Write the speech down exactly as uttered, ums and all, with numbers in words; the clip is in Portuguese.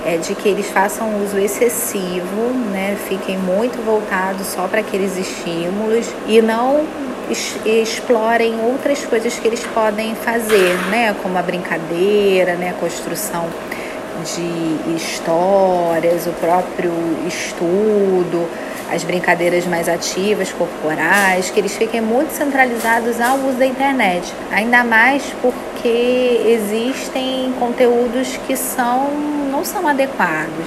é de que eles façam uso excessivo, né? Fiquem muito voltados só para aqueles estímulos e não es- explorem outras coisas que eles podem fazer, né? Como a brincadeira, né? A construção de histórias, o próprio estudo, as brincadeiras mais ativas, corporais, que eles fiquem muito centralizados ao uso da internet. Ainda mais porque existem conteúdos que são, não são adequados.